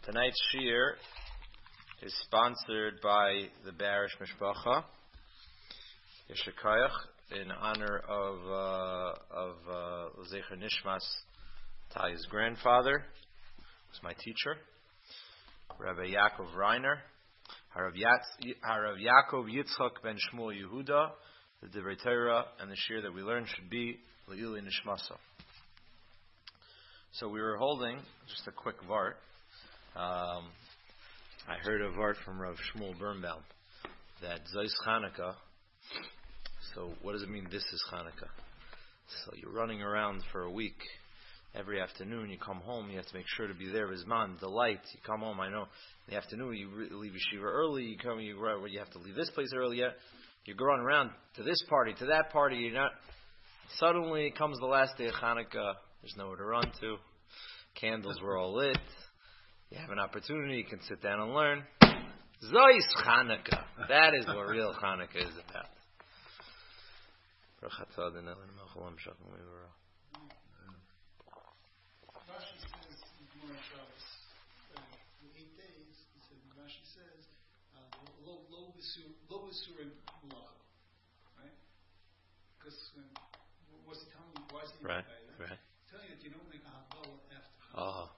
Tonight's shir is sponsored by the Barish Mishpacha Yeshakayach in honor of Zecher Nishmas Taya's grandfather, who's my teacher, Rabbi Yaakov Reiner, Harav Yaakov Yitzchak ben Shmuel Yehuda. The Divrei Torah and the shir that we learned should be Le'ili Nishmasa. So we were holding just a quick vart. I heard a vart from Rav Shmuel Birnbaum that Zos Chanukah. So what does it mean? This is Chanukah. So you're running around for a week. Every afternoon you come home. You have to make sure to be there. Bizman, the light. You come home. I know in the afternoon you leave yeshiva early. You have to leave this place early. You're going around to this party, to that party. You're not. Suddenly comes the last day of Chanukah. There's nowhere to run to. Candles were all lit. You have an opportunity. You can sit down and learn. Zos Chanukah. That is what real Chanukah is about. Rashi says in Gemara Shabbos, the 8 days, Rashi says, lo b'surim malacha, right? Because what's he telling you? Why is he right? He's telling you that you don't make a Havdalah after. Oh.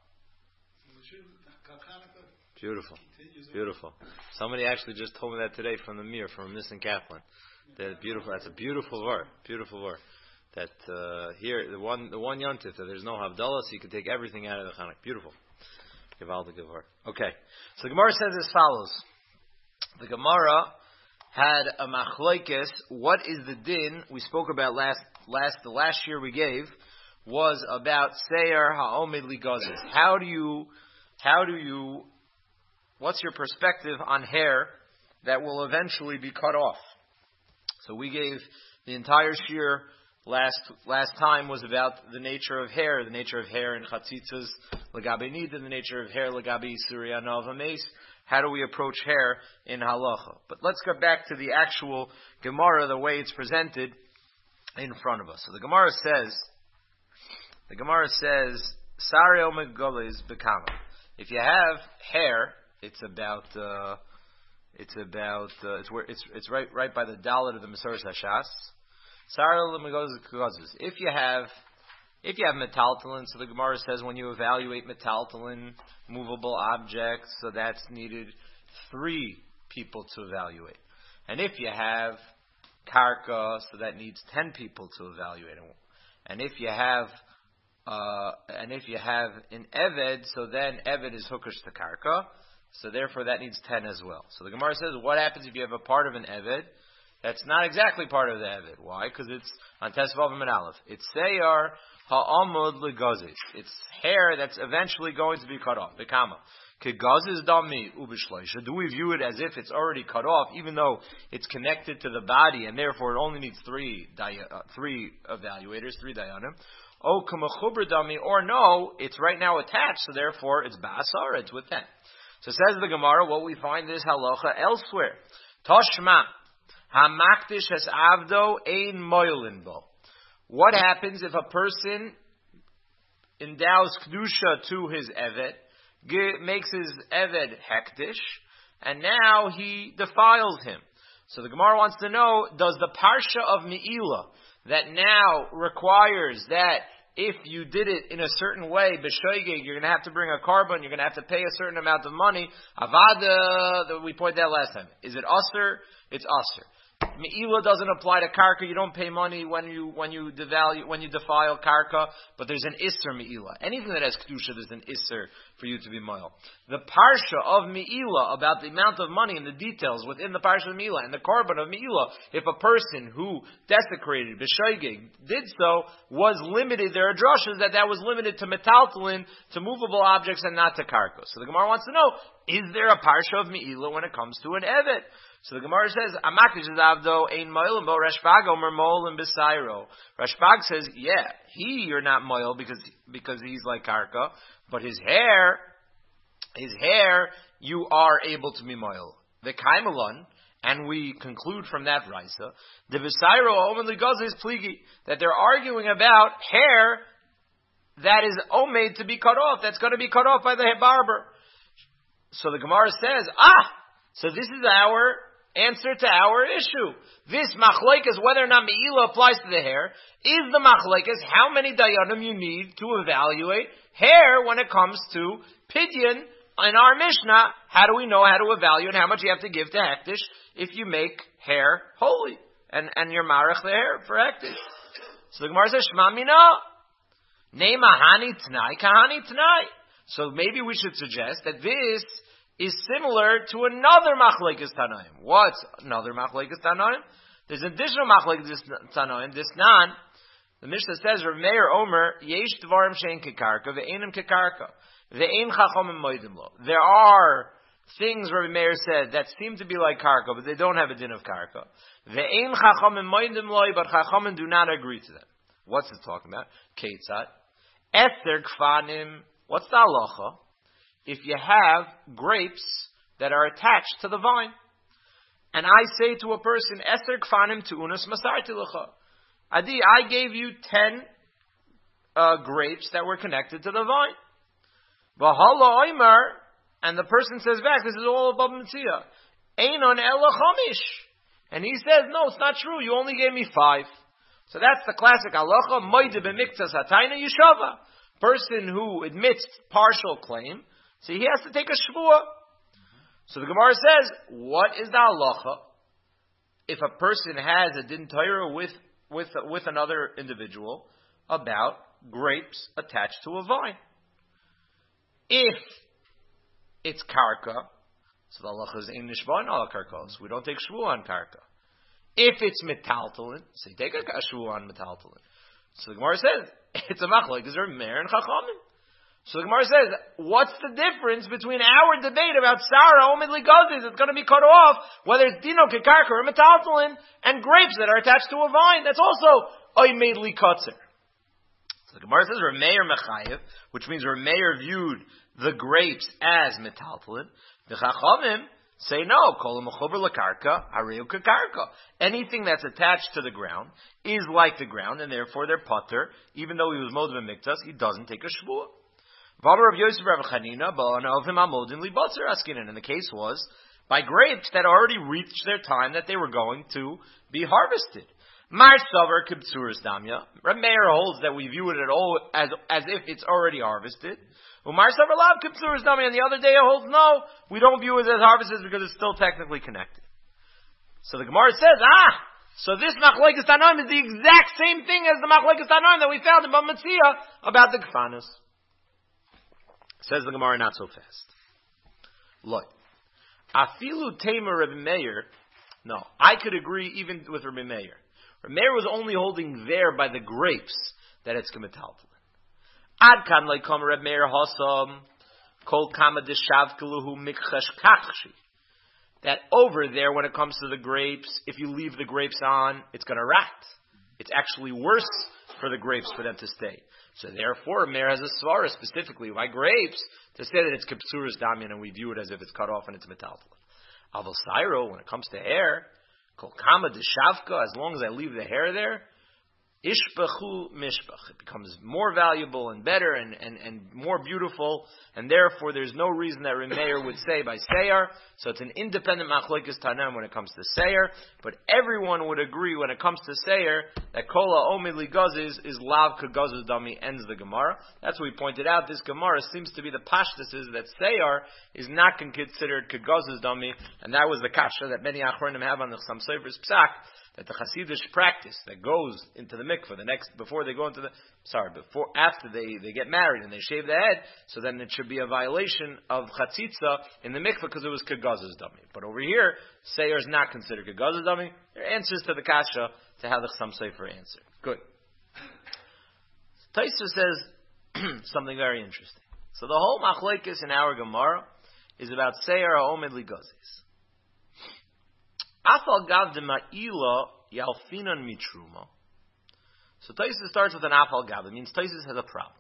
So Beautiful. Somebody actually just told me that today from the Mir, from Nissen Kaplan. That's a beautiful word. That here, the one yontif, that there's no Havdalah, so you can take everything out of the Chanukah. Beautiful. Givaldik word. Okay. So the Gemara says as follows. The Gemara had a machlokes. What is the din we spoke about the last year we gave was about Seir Ha'omid Ligazes. How do you what's your perspective on hair that will eventually be cut off? So we gave the entire shir last time was about the nature of hair in Chatzitzas, Lagabe Nid, and the nature of hair, Lagabe Surya Navames. How do we approach hair in halacha? But let's get back to the actual Gemara, the way it's presented in front of us. So the Gemara says, Sari Omid Goles Bekama. If you have hair, it's right by the dalet of the Mesoras Hashas. If you have metaltalin, so the Gemara says when you evaluate metaltalin, movable objects, so that's needed 3 people to evaluate. And if you have karka, so that needs 10 people to evaluate it. And if you have an eved, so then eved is hookish to karka, so therefore that needs 10 as well. So the Gemara says, what happens if you have a part of an eved that's not exactly part of the eved? Why? Because it's on Tesvav and Aleph. It's seyar ha'amud legazes. It's hair that's eventually going to be cut off. Bekama. Kegazes dami ubishleisha. Do we view it as if it's already cut off, even though it's connected to the body, and therefore it only needs 3 evaluators, 3 dayanim? Oh, kamachubra dami, or no, it's right now attached, so therefore it's ba'asar, it's with 10. So says the Gemara, what we find is halacha elsewhere. Toshma, hamakdish has avdo ein moilin bo. What happens if a person endows kedusha to his eved, makes his eved hektish, and now he defiles him? So the Gemara wants to know, does the parsha of Me'ilah, that now requires that if you did it in a certain way, b'shoigeg, you're going to have to bring a carbon, you're going to have to pay a certain amount of money. Avada, that we pointed out last time. Is it usher? It's usher. Me'ilah doesn't apply to karka. You don't pay money when you defile karka, but there's an isser me'ilah. Anything that has kedusha, there's an isser for you to be moil. The parsha of me'ilah about the amount of money and the details within the parsha of me'ilah and the carbon of me'ilah, if a person who desecrated b'shoigeg did so, was limited. There are drushes that was limited to metaltalin, to movable objects, and not to karka. So the Gemara wants to know: is there a parsha of me'ilah when it comes to an evet? So the Gemara says, Amakish is avdo ein moilim bo Rashbag omer moilim b'sairo. Rashbag says, yeah, you're not moil because he's like karka, but his hair, you are able to be moil. The kaimalon, and we conclude from that raisa, the b'sairo omer ligaz is pligi, that they're arguing about hair that is omed to be cut off, that's going to be cut off by the barber. So the Gemara says, so this is our answer to our issue. This machlekes, whether or not me'ila applies to the hair, is the machlekes how many dayanim you need to evaluate hair when it comes to pidyon. In our Mishnah, how do we know how to evaluate how much you have to give to hektish if you make hair holy and you're marach the hair for hektish? So the Gemara says, Shema mina, neima hani t'nai, kahani t'nai. So maybe we should suggest that this is similar to another machlekes tanaim. What's another machlekes tanaim? There's an additional machlekes tanaim. This nan, the Mishnah says, Rav Meir Omer, yesh dvarim shein kekarka, ve'enim kekarka. There are things, Rabbi Meir said, that seem to be like karka, but they don't have a din of karka. But chachamim do not agree to them. What's it talking about? Keitzat. Eser kfanim. What's the halacha? If you have grapes that are attached to the vine, and I say to a person, Eser kfanim tu'unas masarti lecha. Adi, I gave you 10 grapes that were connected to the vine. And the person says back, this is all above Mitzvah. Einon ela chamish. And he says, no, it's not true. You only gave me 5. So that's the classic halacha. Moide b'miktzas hatayna yishava. Person who admits partial claim, so he has to take a shvuah. So the Gemara says, what is the halacha if a person has a din Torah with another individual about grapes attached to a vine? If it's karka, so the halacha is ein nishbain ala karkos. We don't take shvuah on karka. If it's metaltalin, so you take a shvuah on metaltalin. So the Gemara says, it's a machlokes, is there Meir and Chachamim? So the Gemara says, what's the difference between our debate about Sarah, Omid Ligazis, it's going to be cut off, whether it's Dino Kekarka or metaltalin, and grapes that are attached to a vine, that's also Oymid Likotzer. So the Gemara says, Meir Mechayev, which means Meir viewed the grapes as metaltalin. The Chachamim say no. Kol mechover lekarka, hareu kekarka. Anything that's attached to the ground is like the ground, and therefore they're putter. Even though he was moed b'miktas, he doesn't take a shvuah. V'amar Rav Yosef Rav Chanina, ba'anavim amodin libotzer askinen. And the case was by grapes that already reached their time that they were going to be harvested. Mar savar kibtzuris damya. Rav Meir holds that we view it at all as if it's already harvested. Umar savar lav kibtzuris damya. And the other day it holds no, we don't view it as harvested because it's still technically connected. So the Gemara says, so this machlokes tanaim is the exact same thing as the machlokes tanaim that we found in Bava Metzia about the kfanos. Says the Gemara, not so fast. Look, afilu tamer Rabbi Meir. No, I could agree even with Rabbi Meir. Rabbi Meir was only holding there by the grapes that it's kemetaltalin. Ad kan leikom Rabbi Meir hasam kol kama deshavkeluhu mikchash kachshi. That over there, when it comes to the grapes, if you leave the grapes on, it's going to rot. It's actually worse for the grapes for them to stay. So therefore, Meir has a svara specifically by grapes to say that it's kipsuras damian and we view it as if it's cut off and it's metaltalin. Aval sairo, when it comes to hair, kol kama deshavka, as long as I leave the hair there, ishbachu mishbach. It becomes more valuable and better and more beautiful, and therefore there's no reason that Meir would say by Seyar. So it's an independent machlokes tanaim when it comes to Seyar, but everyone would agree when it comes to Seyar that kola omid ligazis is lav kagazis dami, ends the Gemara. That's what we pointed out. This Gemara seems to be the pashtus is that Seyar is not considered kagazis dami, and that was the kasha that many achronim have on the Chassam Sofer's psak, that the Hasidish practice that goes into the mikveh after they get married and they shave the head, so then it should be a violation of chatzitza in the mikveh because it was kagaz's dummy. But over here, Seir is not considered kagaz's dummy. There are answers to the kasha to how the Chassam Sofer answered. Good. Tosfos says something very interesting. So the whole machlokes in our Gemara is about Seir ha'omid ligazis. Afal gav de ma'ila yalfinan mitruma. So Tosfos starts with an afal gav. It means Tosfos has a problem.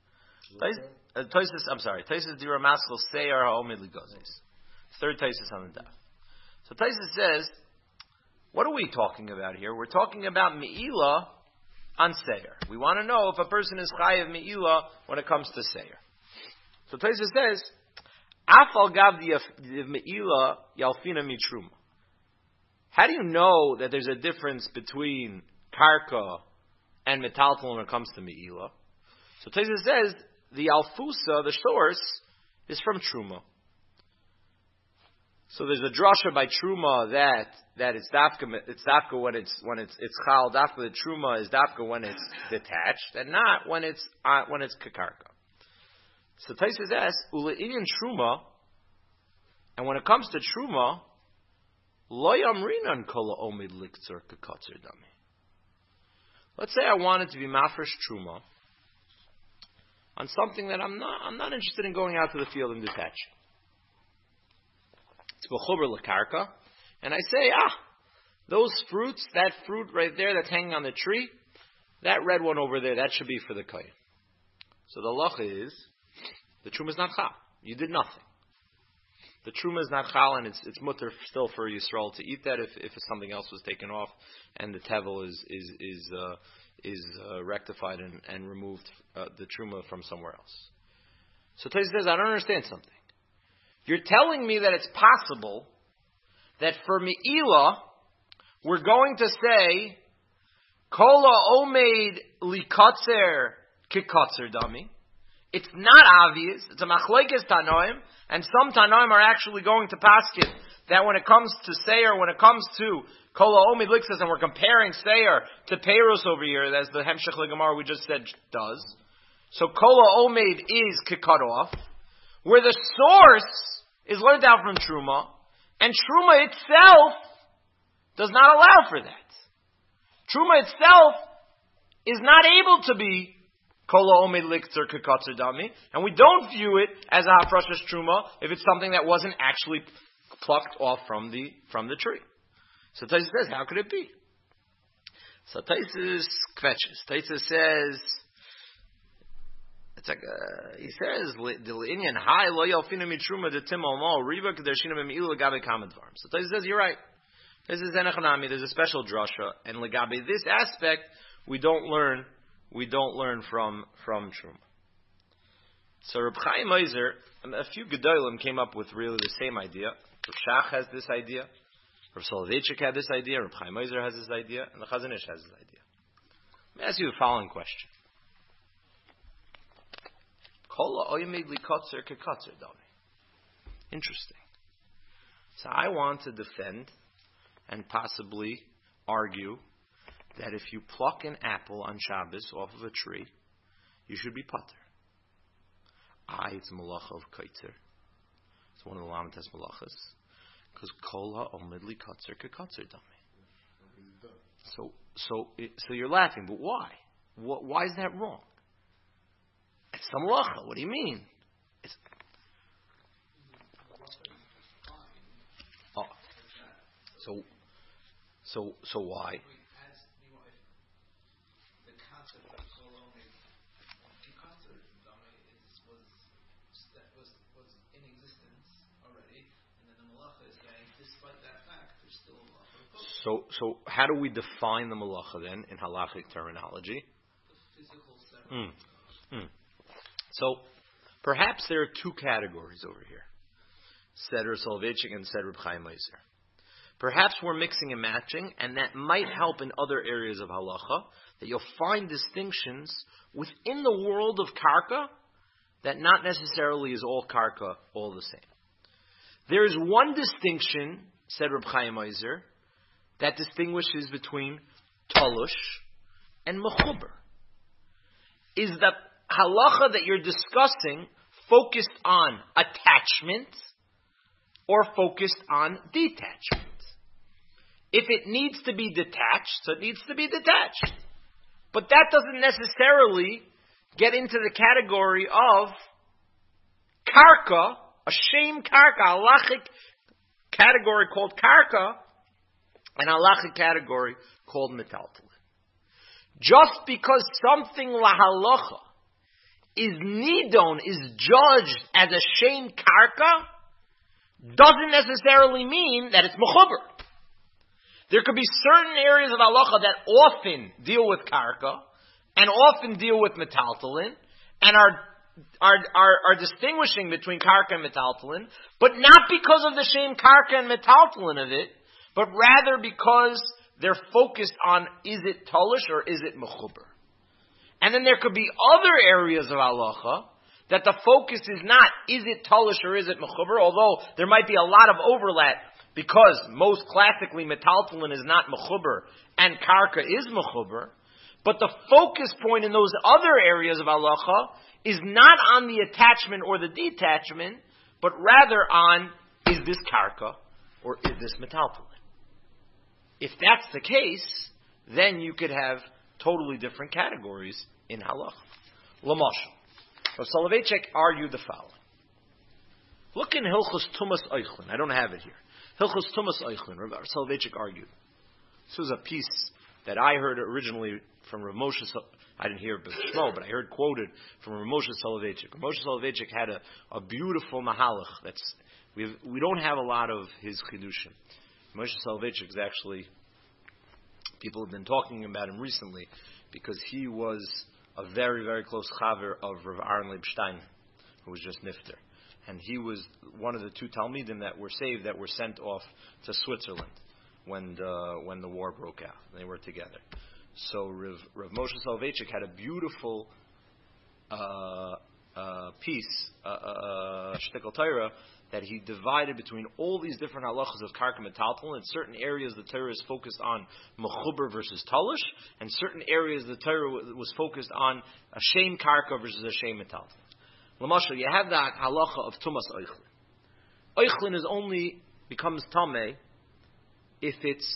Tosfos dira maskal seyar ha'omid ligazis. Third Tosfos on the daf. So Tosfos says, what are we talking about here? We're talking about me'ila on seyar. We want to know if a person is chayav me'ila when it comes to seyar. So Tosfos says, Afal gav the meila yalfina mitruma. How do you know that there's a difference between karka and metaltal when it comes to meila? So Tosfos says the alfusa, the source, is from truma. So there's a drasha by truma that it's dafka when it's chal. Dafka the truma is dafka when it's detached, and not when it's kakarka. So Tosfos says ule'inyan truma, and when it comes to truma, lo yamrinan kol omid liktzur kakatzer dami. Let's say I wanted to be mafresh truma on something that I'm not interested in going out to the field and detaching. It's b'chuber l'karka, and I say, those fruits, that fruit right there that's hanging on the tree, that red one over there, that should be for the kohen. So the halacha is, the truma is not chal. You did nothing. The truma is not chal, and it's mutter still for Yisrael to eat that if something else was taken off, and the tevel is rectified and removed the truma from somewhere else. So Tosfos says, I don't understand something. You're telling me that it's possible that for Me'ila, we're going to say, Kola omeid likotzer kikotzer dami. It's not obvious. It's a machlekes tanoim, and some tanoim are actually going to paskin that when it comes to seir, when it comes to Kola omeid liksas, and we're comparing seir to peiros over here, as the hemshech legamar we just said does. So Kola omeid is kikot off, where the source is learned out from Truma, and Truma itself does not allow for that. Truma itself is not able to be Kola Omed Liktzer Kekatzer Dami, and we don't view it as a Hafrashas Truma if it's something that wasn't actually plucked off from the tree. So Tosfos says, how could it be? So Tosfos kvetches. Tosfos says, it's like he says the inyan high lo yalfina mitruma de timol mo riva kedershina b'mi'ilu legabe kamad dvarim. So Tosfos says you're right. This is enechanami. There's a special drasha, and legabe this aspect we don't learn from truma. So Reb Chaim Ozer, a few gedolim came up with really the same idea. Reb Shach has this idea. Reb Soloveitchik had this idea. Reb Chaim Ozer has this idea, and the Chazon Ish has this idea. Let me ask you the following question. Interesting. So I want to defend and possibly argue that if you pluck an apple on Shabbos off of a tree, you should be pater. It's malacha of kaitzer. It's one of the lamites malachas. Because kol ha'omid li katzer kekatzer dami. So you're laughing, but why? Why is that wrong? It's the malacha. What do you mean? So why? The concept of was in existence already, and then the malacha is saying, despite that fact, there's still a malacha. So how do we define the malacha then in halachic terminology? The physical separation. So perhaps there are two categories over here. Said Reb Soloveitchik and said Reb Chaim Ozer. Perhaps we're mixing and matching, and that might help in other areas of halacha, that you'll find distinctions within the world of karka that not necessarily is all karka all the same. There is one distinction, said Reb Chaim Ozer, that distinguishes between talush and mechuber. Is the halacha that you're discussing focused on attachment or focused on detachment? If it needs to be detached, so it needs to be detached. But that doesn't necessarily get into the category of karka, a shame karka, a halachic category called karka, and a halachic category called metaltalin. Just because something lahalacha is nidon, is judged as a shame karka, doesn't necessarily mean that it's mechuber. There could be certain areas of halacha that often deal with karka and often deal with metaltalin and are are distinguishing between karka and metaltalin, but not because of the shame karka and metaltalin of it, but rather because they're focused on, is it talish or is it mechuber? And then there could be other areas of halacha that the focus is not, is it talish or is it mechuber, although there might be a lot of overlap because most classically metaltalin is not mechuber and karka is mechuber. But the focus point in those other areas of halacha is not on the attachment or the detachment, but rather on, is this karka or is this metaltalin? If that's the case, then you could have totally different categories in halacha. L'mashal, Rav Soloveitchik argued the following. Look in Hilchos Tumas Eichlin. I don't have it here. Hilchos Tumas Eichlin. Rav Soloveitchik argued. This was a piece that I heard originally from Rav Moshe. I didn't hear it Shmo, but I heard quoted from Rav Moshe Soloveitchik. Rav Moshe Soloveitchik had a beautiful mahalach. We don't have a lot of his chidushim. Moshe Soloveitchik is actually, people have been talking about him recently because he was a very, very close chaver of Rav Aaron Leib Stein, who was just nifter. And he was one of the two Talmidim that were saved, that were sent off to Switzerland when the war broke out. They were together. So Rav Moshe Soloveitchik had a beautiful piece, Shtickle Torah, that he divided between all these different halachas of karka metaltalin. In certain areas, the Torah is focused on mechuber versus talish, and certain areas the Torah was focused on a shame karka versus a shame metaltalin. L'mashal, you have that halacha of tumas oichlin. Oichlin is only becomes tameh if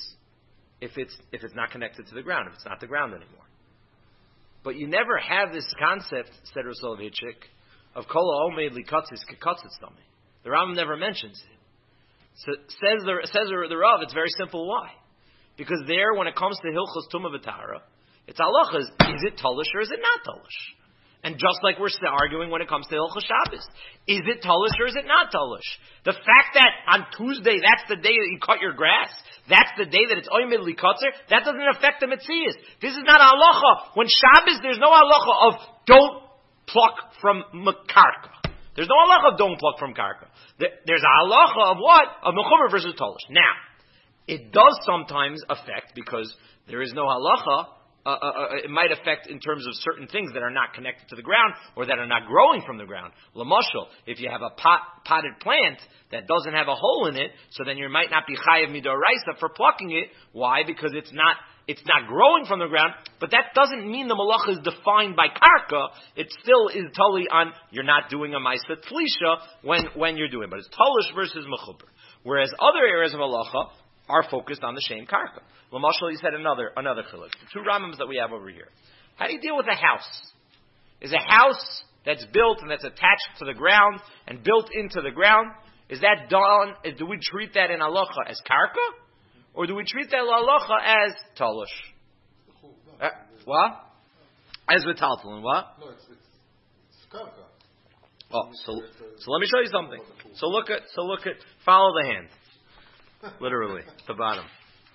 it's not connected to the ground, if it's not the ground anymore. But you never have this concept, said Rav Soloveitchik, of kol ha'omed likatzis kekatzis tameh. The Rambam never mentions it. So says the Rav, it's very simple. Why? Because there, when it comes to Hilchos Tumah V'Tahara, it's halachas. Is it talish or is it not talish? And just like we're arguing when it comes to Hilchos Shabbos, is it talish or is it not talish? The fact that on Tuesday, that's the day that you cut your grass, that's the day that it's oimid likatzer, that doesn't affect the Metzias. This is not a halacha. When Shabbos, there's no halacha of don't pluck from karka. There's no halacha of don't pluck from karka. There's a halacha of what? Of mechuber versus talish. Now, it does sometimes affect, because there is no halacha, it might affect in terms of certain things that are not connected to the ground or that are not growing from the ground. L'mashal, if you have a potted plant that doesn't have a hole in it, so then you might not be chayav midoraisa for plucking it. Why? Because it's not growing from the ground, but that doesn't mean the malacha is defined by karka. It still is totally on, you're not doing a maisa tlisha when you're doing it. But it's talish versus mechuber. Whereas other areas of malacha are focused on the shame karka. L'mashal, he said another chiluk. The two Rambams that we have over here. How do you deal with a house? Is a house that's built and that's attached to the ground and built into the ground, is that done, do we treat that in halacha as karka? Or do we treat that halacha as talish? What? As metaltalin, what? No, it's karka. Oh, so let me show you something. So look at, follow the hand. Literally, the bottom.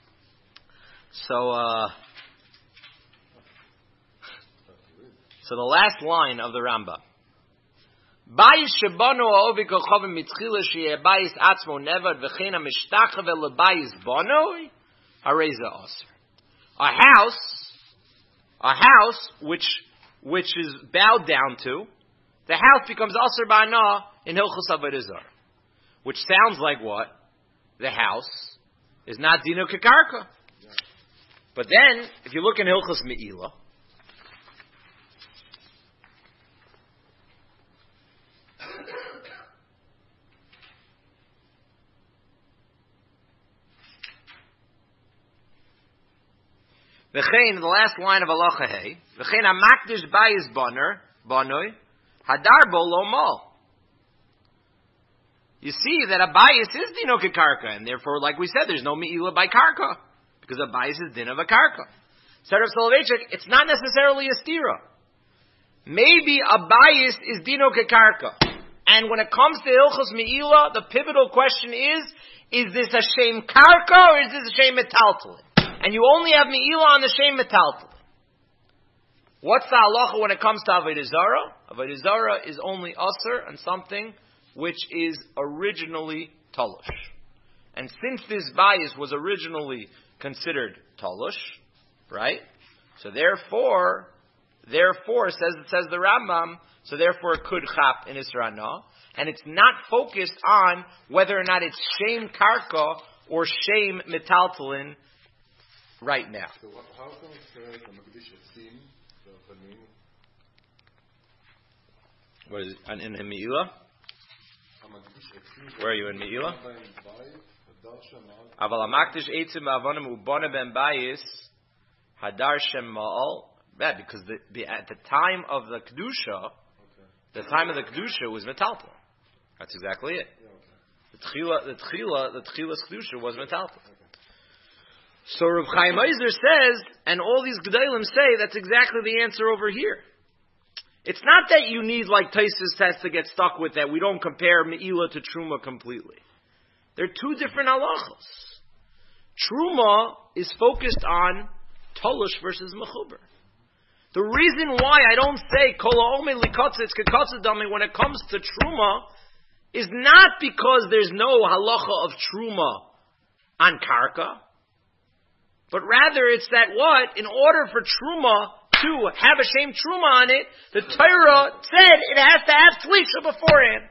So the last line of the Rambam. Bayis shebanu ha'ovi kochavim mitzchila sheyeh bayis atzmo nevad v'chein ha'mishtachave lebayis banoi hareza aser. A house which is bowed down to, the house becomes aser ba'ana in Hilchos Avodah Zarah, which sounds like what? The house is not dino kekarka. But then, if you look in Hilchos Me'ilah, V'chein, the last line of halacha hey, v'chein hamakdish bayis banoi, hadar bo lo mo. You see that a bias is dino kekarka, and therefore, like we said, there's no me'ilah by karka, because a bias is din of a karka. Said Rav Soloveitchik, it's not necessarily a stira. Maybe a bias is dino kekarka. And when it comes to Hilchos Me'ilah, the pivotal question is this a shame karka or is this a shame metaltalin? And you only have Me'ilah on the shame metaltalin. What's the halacha when it comes to Avodah Zarah? Avodah Zarah is only usher on something which is originally talush. And since this bias was originally considered talush, right? So therefore, says the Rambam, so therefore it could chap in Isra. And it's not focused on whether or not it's shem karka or shem metaltalin right now. So how come it says the Magdish Etzim, the Panim? What is it? In Me'ilah? Where are you in Me'ilah? Aval hamakdish eitzim ba'avonim ubona ben bayis hadar shem ma'al. Yeah, because at the time of the kedusha, the time of the kedusha was metaltal. That's exactly it. The tchilas kedusha was metaltal. So Rav Chaim Eiser says, and all these gedolim say, that's exactly the answer over here. It's not that you need, like Taisus has to get stuck with, that we don't compare Me'ilah to Truma completely. They're two different halachos. Truma is focused on Tolush versus Mechuber. The reason why I don't say Kol ha'omei likatzitz kekatzidami when it comes to Truma is not because there's no halacha of Truma on Karka, but rather it's that what? In order for Truma to have a shame Truma on it, the Torah said it has to have Tlisha beforehand.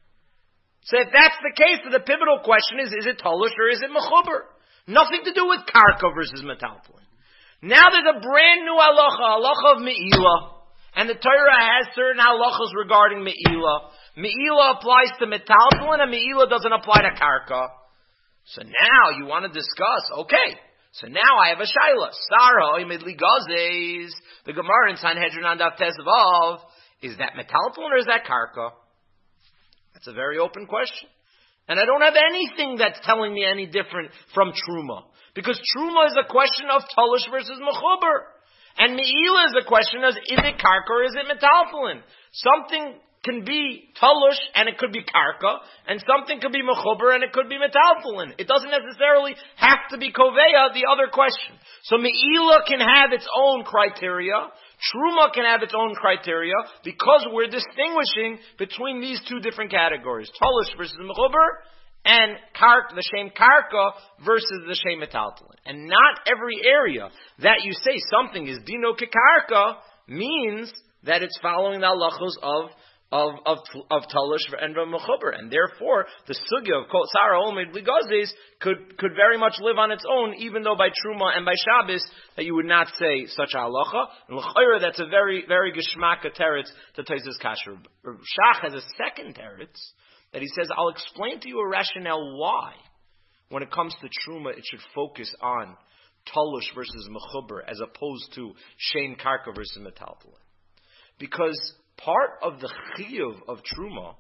So if that's the case, then the pivotal question is it Tolush or is it Mechuber? Nothing to do with Karka versus Metaltalin. Now there's a brand new halacha of Me'ilah, and the Torah has certain halachas regarding Me'ilah. Me'ilah applies to Metaltalin, and Me'ilah doesn't apply to Karka. So now you want to discuss, okay, so now I have a shaila. Sarah, imidli gazes. The Gemara in Sanhedrin on Daf Tesvav, is that Metaltalin or is that Karka? That's a very open question. And I don't have anything that's telling me any different from Truma. Because Truma is a question of Tolush versus Mechuber. And Me'ilah is a question of, is it Karka or is it Metaltalin? Something can be Tolush and it could be Karka, and something could be Mechuber and it could be Metaltalin. It doesn't necessarily have to be Koveya, the other question. So Me'ilah can have its own criteria, Truma can have its own criteria, because we're distinguishing between these two different categories, Tolush versus Mechuber, and the Shem Karka versus the Shem Metaltalin. And not every area that you say something is Dino Kekarka means that it's following the halachos of Tolush and Mechuber. And therefore, the sugya of Kol Sarah Omed Ligazes could very much live on its own, even though by Truma and by Shabbos that you would not say such a halacha. And l'chayra, that's a very, very geshmaka teretz to Taisus Kasher. Shach has a second teretz that he says, I'll explain to you a rationale why, when it comes to Truma, it should focus on Tolush versus Mechuber, as opposed to Shem Karka versus Metaltalin. Because part of the chiyuv of Truma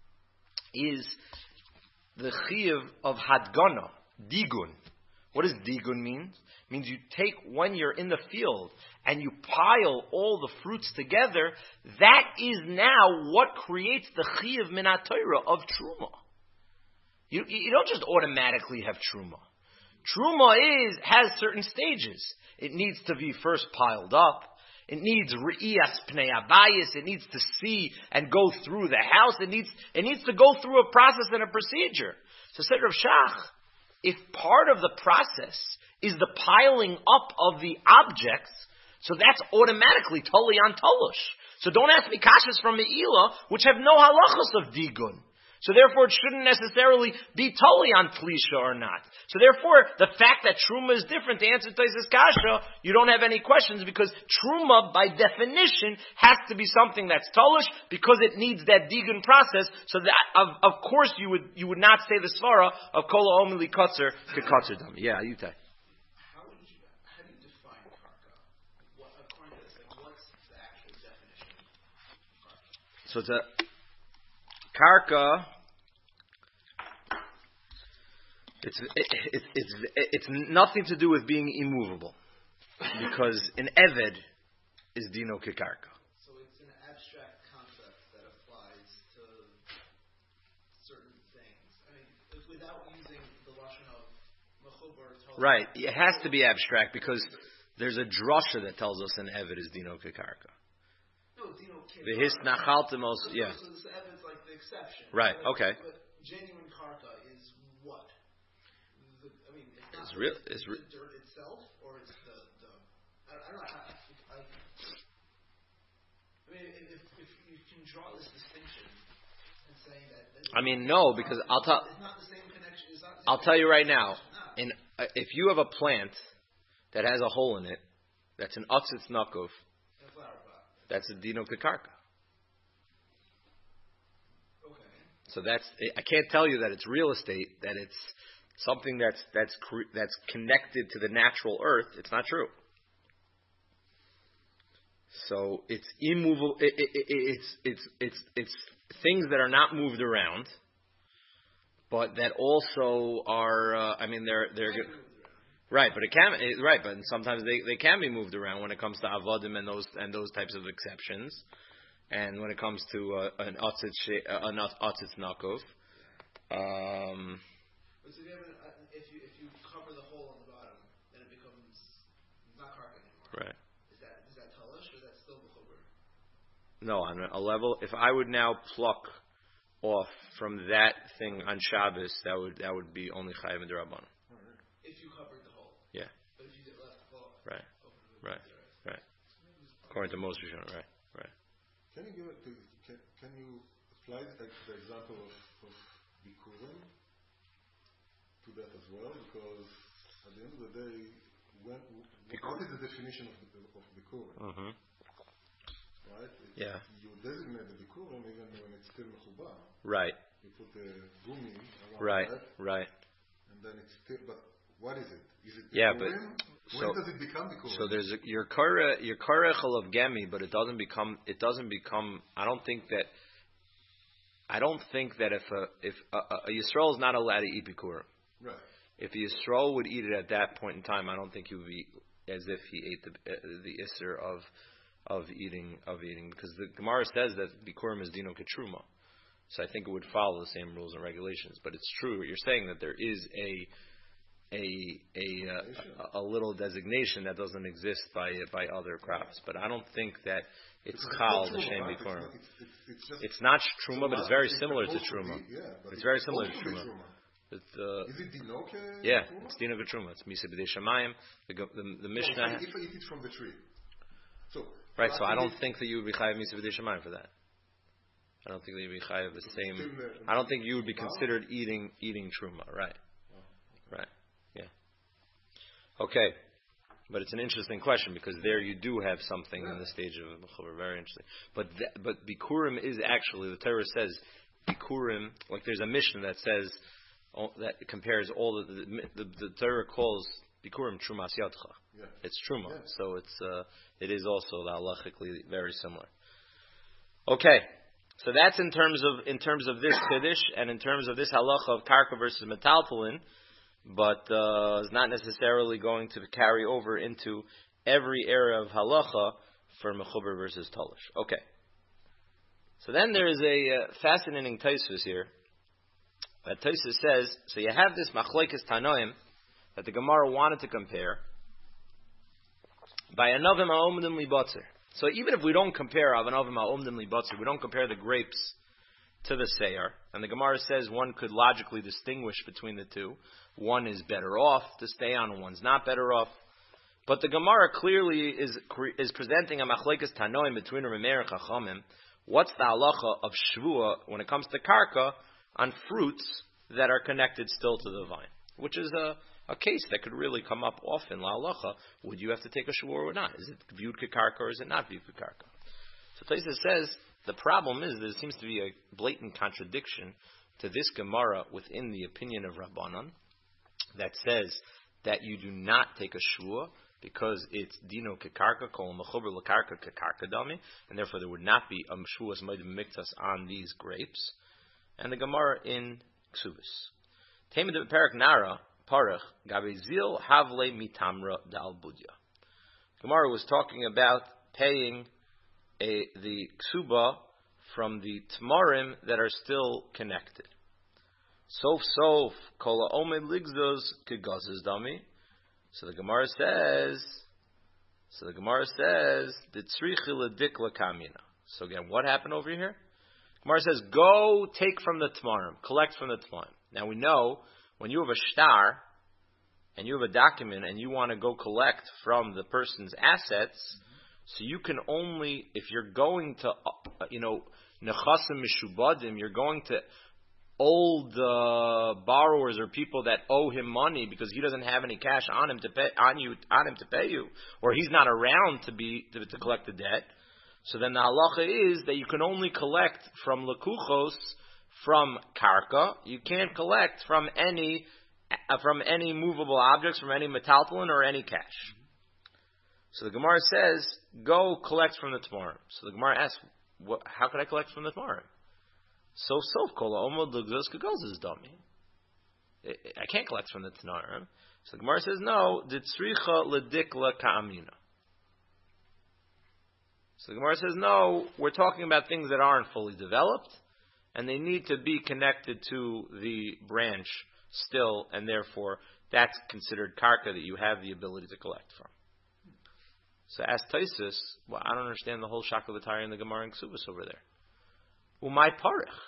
is the chiyuv of Hadgana, Digun. What does Digun mean? It means you take, when you're in the field, and you pile all the fruits together, that is now what creates the chiyuv min ha-Torah of Truma. You don't just automatically have Truma. Truma has certain stages. It needs to be first piled up. It needs re'iyas pnei abayis. It needs to see and go through the house. It needs to go through a process and a procedure. So said Rav Shach, if part of the process is the piling up of the objects, so that's automatically totally on Tolush. So don't ask me kashas from Me'ilah, which have no halachos of Digun. So therefore, it shouldn't necessarily be totally on Tlisha or not. So therefore, the fact that Truma is different, to answer Taisus Kasha, you don't have any questions, because Truma, by definition, has to be something that's Tolush, because it needs that Digun process, so that, of course, you would not say the Svara of Kol ha'omei likatzer kekatzer dami. Yeah, you take. How do you define Karka? According to this, what's the actual definition of Karka? So it's a Karka. It's nothing to do with being immovable, because an Eved is Dino Kekarka. So it's an abstract concept that applies to certain things. I mean, without using the lashon of mechubar. Right. It has to be abstract, because There's a drasha that tells us an Eved is Dino Kekarka. No, Dino can't. The His Nachaltimos, yeah. So this Evid's like the exception. Right, okay. But genuine karka is what? It's not It's real. the dirt itself, or it's the I don't know. If you can draw this distinction and say that. No, because I'll tell. It's not the same connection. It's not the same I'll tell you right now. No. If you have a plant that has a hole in it, that's an Atzitz Nakov. In a flower pot. That's a Dino Kekarka. Okay. So I can't tell you that it's real estate, that it's something that's connected to the natural earth. It's not true. So it's immovable. It's things that are not moved around, but that also are. They're good. Right, but it can. Right, but sometimes they can be moved around when it comes to avodim and those types of exceptions, and when it comes to an atzitz nakov. But so if you cover the hole on the bottom, then it becomes not karka anymore. Right. Is that talish or is that still mechuber? No, on a level. If I would now pluck off from that thing on Shabbos, that would be only chayav and derabbanan. If you covered the hole. Yeah. But if you left the hole. Right. According to most Rishonim, right. Can you apply the example of Bikurim to that as well? Because at the end of the day, what is the definition of Bikurim? Mm-hmm. Right? Yeah. You designate the Bikurim even when it's still mechubar. Right. You put the gumi around that. Right. And then it's still, but what is it? Is it Bikurim? Yeah, but when does it become Bikurim? So there's your karechel of gemi, but it doesn't become. I don't think that if a Yisrael is not allowed to eat bikurim. Right. If a Yisrael would eat it at that point in time, I don't think he would be as if he ate the isser of eating, because the Gemara says that bikurim is dino ketruma. So I think it would follow the same rules and regulations. But it's true. You're saying that there is a little designation that doesn't exist by other crops. But I don't think that it's chal the shem bikurim. It's not truma, but it's very similar to truma. It's very similar to truma. Is it dino Yeah, it's dino ketruma. It's misa b'dei shamayim. The Mishnah. If I eat it from the tree. Right, so I don't think that you would be chayav misa b'dei shamayim for that. I don't think that you'd be chayav the same. I don't think you would be considered eating truma. Right. Yeah. Okay. But it's an interesting question because there you do have something in the stage of mechubar. Very interesting. But bikurim is actually, the Torah says bikurim. Like there's a Mishnah that says that compares all the Torah calls bikurim trumas yadcha. Yeah. It's truma. Yeah. So it is also halachically very similar. Okay. So that's in terms of this kiddush and in terms of this halacha of karka versus metaltalin. But is not necessarily going to carry over into every area of halacha for mechubar versus talish. Okay. So then there is a fascinating Tosfos here. That Tosfos says, so you have this machlokes tanoim that the Gemara wanted to compare by anovim ha'omdim libotzer. So even if we don't compare anovim ha'omdim libotzer, we don't compare the grapes to the seir, and the Gemara says one could logically distinguish between the two. One is better off to stay on, and one's not better off. But the Gemara clearly is presenting a machlekes tanoim between Rameir and Chachamim. What's the halacha of shvua when it comes to karka on fruits that are connected still to the vine? Which is a case that could really come up often. La halacha, would you have to take a shvua or not? Is it viewed kekarka or is it not viewed kekarka? So Tosfos says the problem is there seems to be a blatant contradiction to this Gemara within the opinion of Rabbanan that says that you do not take a shvua because it's dino kekarka kol mechuber lekarka kekarka dami, and therefore there would not be a shvuas moedim miktas on these grapes. And the Gemara in Ksubis. Tema de perak nara parach gabezil havle mitamra dal budya. Gemara was talking about paying the ksuba from the tamarim that are still connected. Sof kol omed ligzos kegazes dami. So the Gemara says So the Gemara says, the tzrichi ledikla kamina. So again, what happened over here? Gemara says, go take from the tmarim, collect from the tmarim. Now we know, when you have a shtar, and you have a document, and you want to go collect from the person's assets, so you can only, if you're going to, nechasim mishubadim, you're going to old borrowers or people that owe him money because he doesn't have any cash on him to pay you, or he's not around to collect the debt. So then the halacha is that you can only collect from lekuchos, from karka. You can't collect from any movable objects, from any metaltalin or any cash. So the Gemara says, go collect from the tmarim. So the Gemara asks, how could I collect from the tmarim? So kola omod lugzos kagozes dami. I can't collect from the tmarim. So the Gemara says, no, the tzricha ledikla ka'amina. So the Gemara says, no, we're talking about things that aren't fully developed, and they need to be connected to the branch still, and therefore that's considered karka that you have the ability to collect from. So ask Taisus, well, I don't understand the whole shakavatari in the Gemara and Ksubas over there. Umay parich.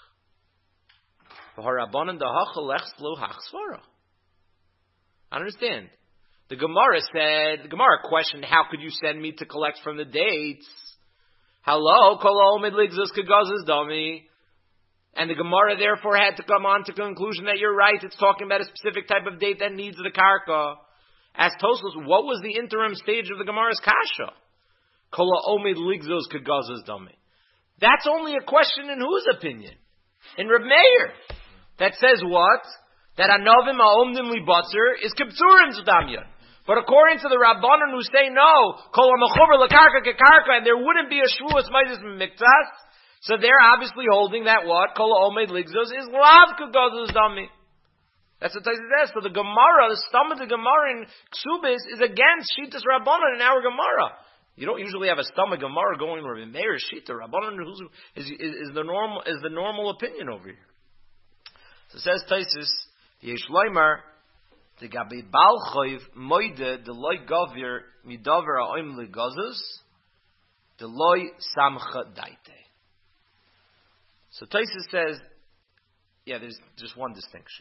I understand. The Gemara questioned, how could you send me to collect from the dates? Hello, kol omid ligzus kagazes dami. And the Gemara therefore had to come on to the conclusion that you're right, it's talking about a specific type of date that needs the karka. As Tosfos, what was the interim stage of the Gemara's kasha? Kol omid ligzus kagazes dami. That's only a question in whose opinion? In Reb Meir. That says what? That anovim ha'omdim libatzer is kibtzurim z'damyan. But according to the Rabbanan who say no, kol ha'mechuber l'karka kekarka, and there wouldn't be a shvuas meizus miktas, so they're obviously holding that what? Kol ha'omed ligzos is lav kagozos dami. That's what Taisus says. So the Gemara, the stomach of the Gemara in Ksubis is against Shitas Rabbanan in our Gemara. You don't usually have a stomach Gemara going where Meir Shita Rabbanan is the normal opinion over here. So it says Taisus, Yesh Loimar, the Gabi Balchoiv Moide the Loy Govir Midover Ha'oim Ligozos the Loy Samcha Daite. So Taisus says, there's just one distinction.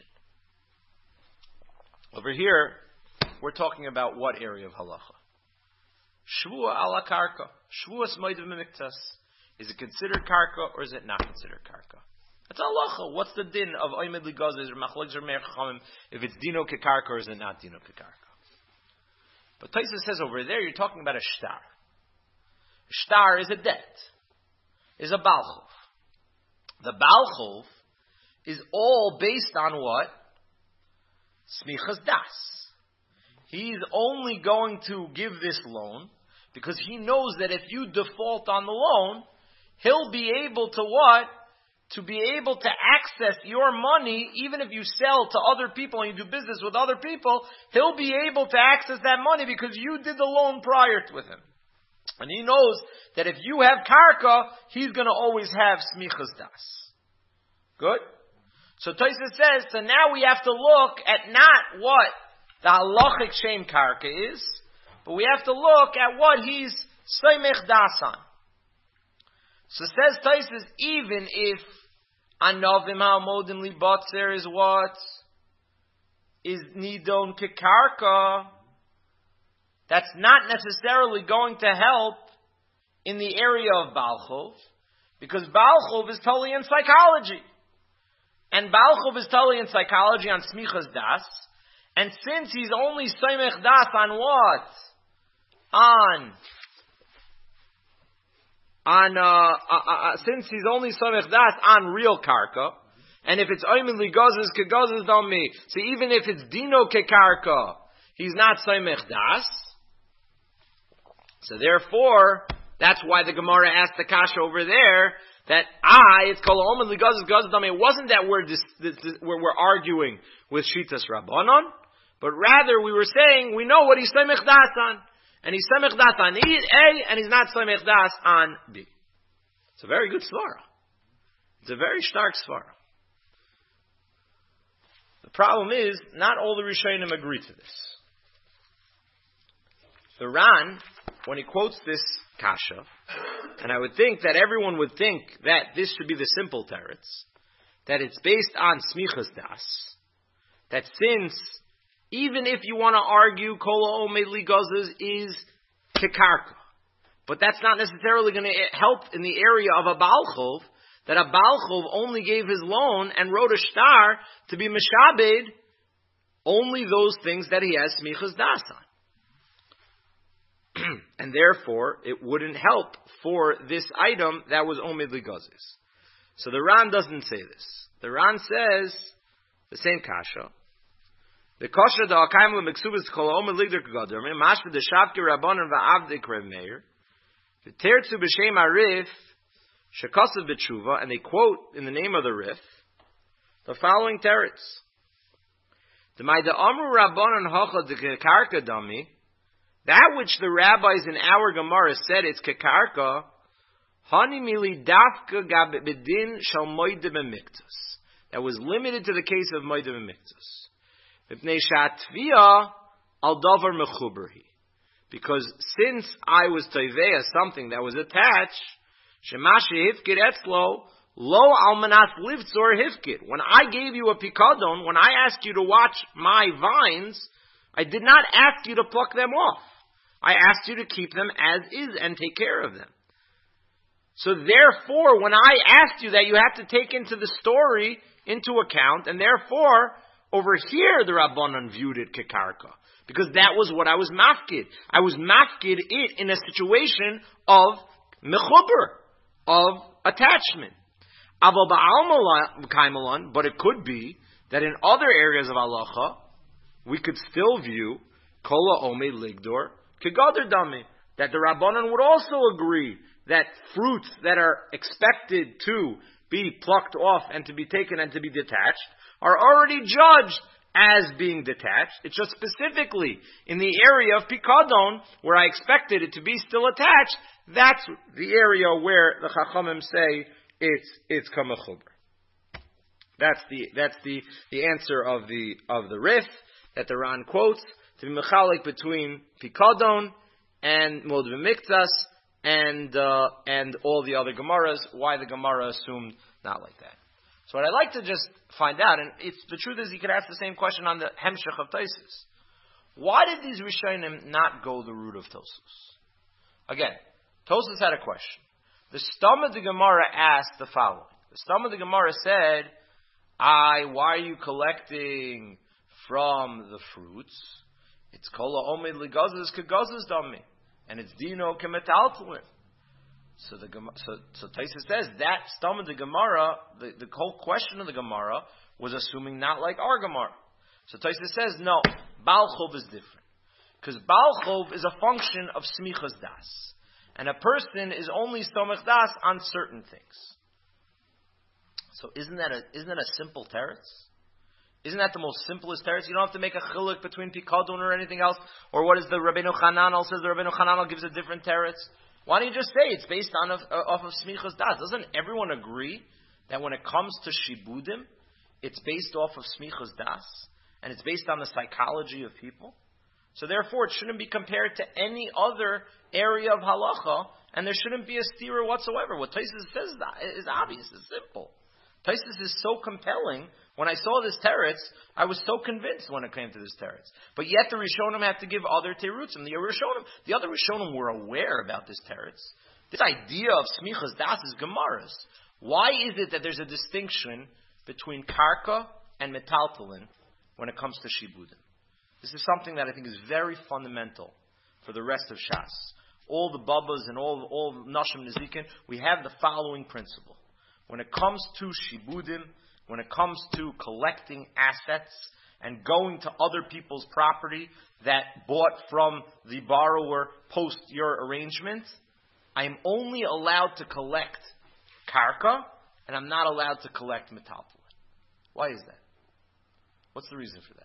Over here, we're talking about what area of halacha? Shvua ala karka. Shvuas moedim miktas. Is it considered karka or is it not considered karka? That's halacha. What's the din of oimed ligazes or machlokes or meir chachamim if it's dino kekarka or is it not dino kekarka? But Taisus says over there, you're talking about a shtar. A shtar is a debt. Is a balchov. The balchov is all based on what? Smichas das. He's only going to give this loan because he knows that if you default on the loan, he'll be able to what? To be able to access your money, even if you sell to other people and you do business with other people, he'll be able to access that money because you did the loan prior with him. And he knows that if you have karka, he's going to always have smichas das. Good? So Tosfos says, so now we have to look at not what the halachic shem karka is, but we have to look at what he's soymech das on. So says Tosfos, even if anovim ha'modim libatzer is what? Is nidon kekarka, that's not necessarily going to help in the area of Balchov, because Balchov is totally in psychology. And Balchov is totally in psychology on Smichas Das. And since he's only Soymech Das on what? Since he's only Soymech Das on real Karka, and if it's Oymen Ligozes Kegozes don't me, so even if it's Dino Kekarka, he's not Soymech Das. So therefore, that's why the Gemara asked the Kasha over there, that it's Kol Omen Ligozes Kegozes don't me. It wasn't that we're arguing with Shitas Rabbanon, but rather we were saying, we know what he's Soymech Das on. And he's Soymech Das on A, and he's not Soymech Das on B. It's a very good svara. It's a very stark svara. The problem is, not all the Rishonim agree to this. The Ran when he quotes this kasha, and I would think that everyone would think that this should be the simple teretz, that it's based on smichas das, that since, even if you want to argue kol ha'omed ligazes is kekarka, but that's not necessarily going to help in the area of a Baal Chov, that a Baal Chov only gave his loan and wrote a shtar to be meshabed only those things that he has smichas das on. And therefore, it wouldn't help for this item that was omed ligazes. So the Ran doesn't say this. The Ran says, the same kasha, the kasha da akaim le'meksubas kol omed ligder k'gadar, mashma de shavki rabbanon va'avdik Rav Meir, the tertzu b'shem arif, shekasav b'tshuva, and they quote in the name of the Rif, the following teretz. D'mayda amru rabbanon hacha de kekarka dami, that which the rabbis in our Gemara said it's kekarka, hani mili dafka gab bedin shal moide b'miktus. That was limited to the case of moide b'miktus. Mipnei shatvia al davar mechuberhi. Because since I was toiveya something that was attached, shemashi hifkid etzlo, lo almanas livtzor hifkid. When I gave you a pikadon, when I asked you to watch my vines, I did not ask you to pluck them off. I asked you to keep them as is and take care of them. So therefore, when I asked you that, you have to take into the story into account, and therefore, over here the Rabbanan viewed it kekarka. Because that was what I was mafkid. I was mafkid it in a situation of mechuber, of attachment. Aval ba'al kaimalan, but it could be that in other areas of halacha, we could still view kola ome ligdor kegader dami. That the Rabbanan would also agree that fruits that are expected to be plucked off and to be taken and to be detached are already judged as being detached. It's just specifically in the area of pikadon where I expected it to be still attached. That's the area where the Chachamim say it's kamachuber. That's the answer of the Rif that the Ran quotes to be mechalik between pikadon and mod v'miktas and all the other Gemaras. Why the Gemara assumed not like that. So what I'd like to just find out, and the truth is you could ask the same question on the Hemshech of Taisus. Why did these Rishonim not go the route of Tosus? Again, Tosus had a question. The Stam of the Gemara asked the following. The Stam of the Gemara said, why are you collecting from the fruits? It's kola omed ligazes kegazes dami. And it's dino kemetaltuin. So Taisus says that Stam of the Gemara, the whole question of the Gemara was assuming not like our Gemara. So Taisus says no, Baal Chov is different, because Baal Chov is a function of smichas das, and a person is only stomach das on certain things. So isn't that a simple teretz? Isn't that the most simplest teretz? You don't have to make a chiluk between pikadon or anything else. Or what is the Rabbeinu Chananel says? The Rabbeinu Chananel gives a different teretz. Why don't you just say it's based on off of smichas das? Doesn't everyone agree that when it comes to shibudim, it's based off of smichas das, and it's based on the psychology of people? So therefore, it shouldn't be compared to any other area of halacha, and there shouldn't be a steer whatsoever. What Taisus says is obvious, it's simple. Taisus is so compelling. When I saw this teretz, I was so convinced when it came to this teretz. But yet the Rishonim have to give other terutzim. The other Rishonim were aware about this teretz. This idea of smichas das is gemaras. Why is it that there's a distinction between karka and metaltalin when it comes to shibudim? This is something that I think is very fundamental for the rest of Shas. All the Babbas and all Nashim Nezikin, we have the following principle. When it comes to shibudim, when it comes to collecting assets and going to other people's property that bought from the borrower post your arrangement, I am only allowed to collect karka, and I'm not allowed to collect metaltalin. Why is that? What's the reason for that?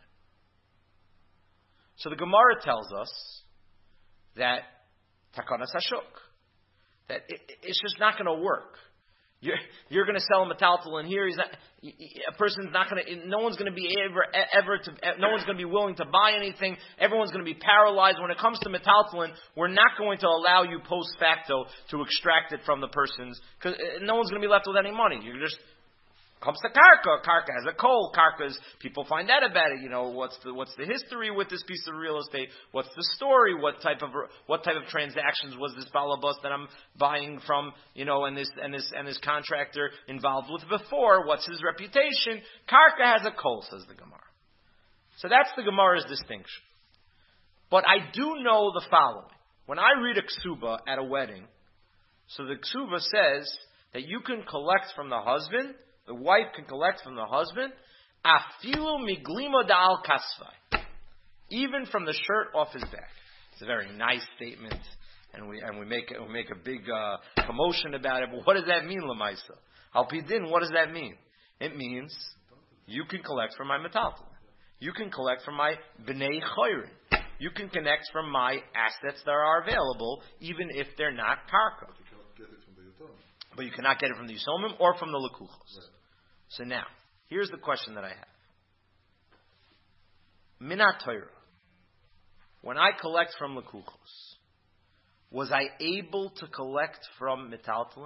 So the Gemara tells us that takanas hashuk, that it's just not going to work. You're going to sell him a metaltalin here. A person's not going to. No one's going to be no one's going to be willing to buy anything. Everyone's going to be paralyzed. When it comes to metaltalin, we're not going to allow you post facto to extract it from the person's, because no one's going to be left with any money. You're just. Comes to karka. Karka has a coal. Karka's people find out about it. What's the history with this piece of real estate? What's the story? What type of transactions was this balabas that I'm buying from? And this contractor involved with before? What's his reputation? Karka has a coal, says the Gemara. So that's the Gemara's distinction. But I do know the following: when I read a ksuba at a wedding, so the ksuba says that you can collect from the husband. The wife can collect from the husband, afilu miglimo da'al kasvai, even from the shirt off his back. It's a very nice statement, and we make a big commotion about it. But what does that mean, Lamaisa? Al pidin, what does that mean? It means you can collect from my metaltal. You can collect from my bnei choyrin. You can connect from my assets that are available, even if they're not karka. But you cannot get it from the Yisomim or from the Lekuchos. Right. So now, here's the question that I have. Minat Torah. When I collect from Lekuchos, was I able to collect from Metaltalin?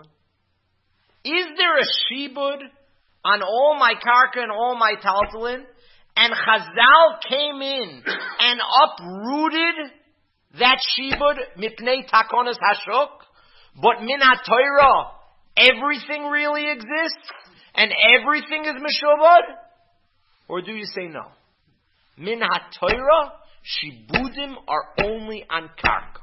Is there a shibud on all my karka and all my taltalin? And Chazal came in and uprooted that shibud, mipnei takonas hashok? But Minat Torah, everything really exists and everything is meshubad? Or do you say no? Min ha-Torah, shibudim are only on karka.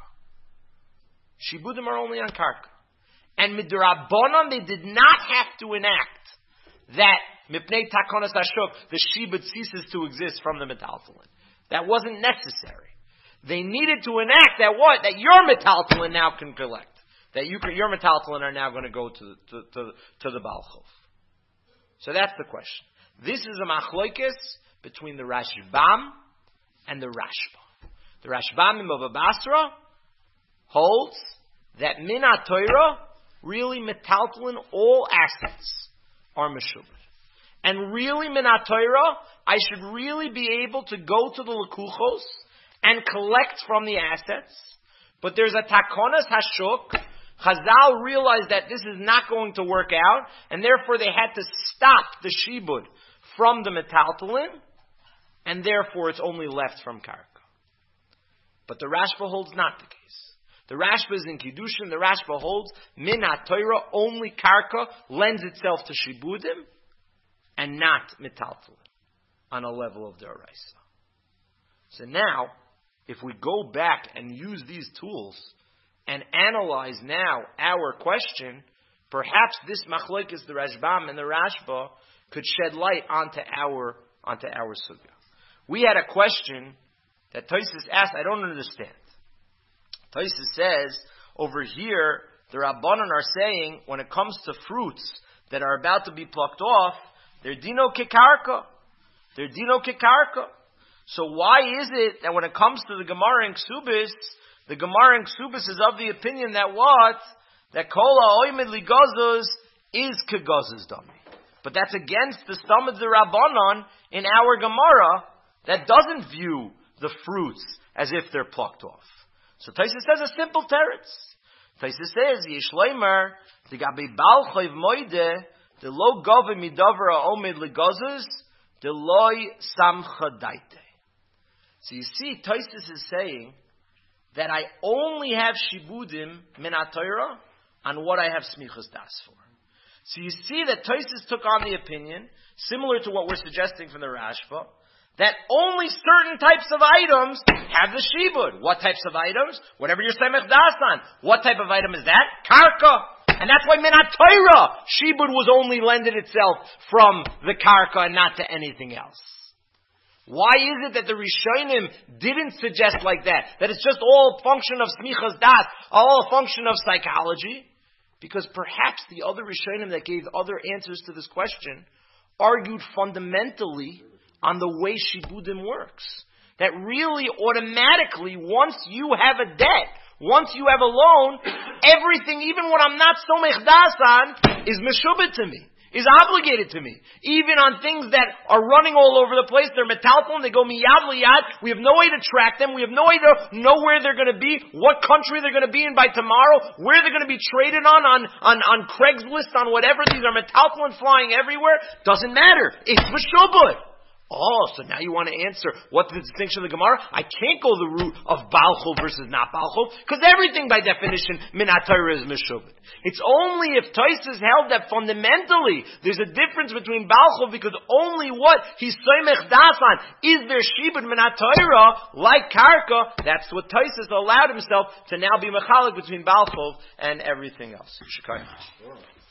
Shibudim are only on karka. And midrabanan, they did not have to enact that mipnei takonas hashok, the shibud ceases to exist from the metaltalin. That wasn't necessary. They needed to enact that what? That your metaltalin now can collect. That your metaltalin are now going to go to the Baal Chov. So that's the question. This is a machloikis between the Rashbam and the Rashba. The Rashbam in Bava Basra holds that min ha-Torah, really metaltalin, all assets are meshubad. And really min ha-Torah, I should really be able to go to the Lekuchos and collect from the assets. But there's a takonas hashuk. Chazal realized that this is not going to work out, and therefore they had to stop the shibud from the metaltalin, and therefore it's only left from karka. But the Rashba holds not the case. The Rashba is in Kiddushin. The Rashba holds min ha-Torah, only karka lends itself to shibudim, and not metaltalin on a level of the Araisa. So now, if we go back and use these tools and analyze now our question, perhaps this machlokes, the Rashbam and the Rashba, could shed light onto our sugya. We had a question that Tosfos asked. I don't understand. Tosfos says over here the Rabbanan are saying when it comes to fruits that are about to be plucked off, they're dino kekarka. They're dino kekarka. So why is it that when it comes to the Gemara in Ksubis, the Gemara in Ksubis is of the opinion that what? That kol ha'oimid ligazuz is kegazuz dami. But that's against the stomach of the Rabbanon in our Gemara that doesn't view the fruits as if they're plucked off. So Tosfos says a simple teretz. Tosfos says, Yishleimer, the gabi bal chayv moide, the lo gove midavar ha'omid ligazuz, the loy samcha daite. So you see, Tosfos is saying that I only have shibudim min ha-Torah on what I have smichas das for. So you see that Tosfos took on the opinion, similar to what we're suggesting from the Rashba, that only certain types of items have the shibud. What types of items? Whatever you're semech das on. What type of item is that? Karka. And that's why min ha-Torah, shibud was only lended itself from the karka and not to anything else. Why is it that the Rishonim didn't suggest like that? That it's just all a function of smichas das, all a function of psychology? Because perhaps the other Rishonim that gave other answers to this question argued fundamentally on the way shibudim works. That really automatically, once you have a debt, once you have a loan, everything, even what I'm not so mechdas on, is meshubit to me. Is obligated to me. Even on things that are running all over the place, they're metalphone, they go miyad liyad, we have no way to track them, we have no way to know where they're going to be, what country they're going to be in by tomorrow, where they're going to be traded on Craigslist, on whatever, these are metalphone flying everywhere, doesn't matter. It's meshubut. Oh, so now you want to answer what's the distinction of the Gemara? I can't go the route of Balchov versus not Balchov, because everything by definition, Minat Torah is Meshubit. It's only if Tosfos held that fundamentally there's a difference between Balchov, because only what he's Soymech Das on is there Shibud Minat Torah, like Karka, that's what Tosfos allowed himself to now be Mechalik between Balchov and everything else. Shekayim.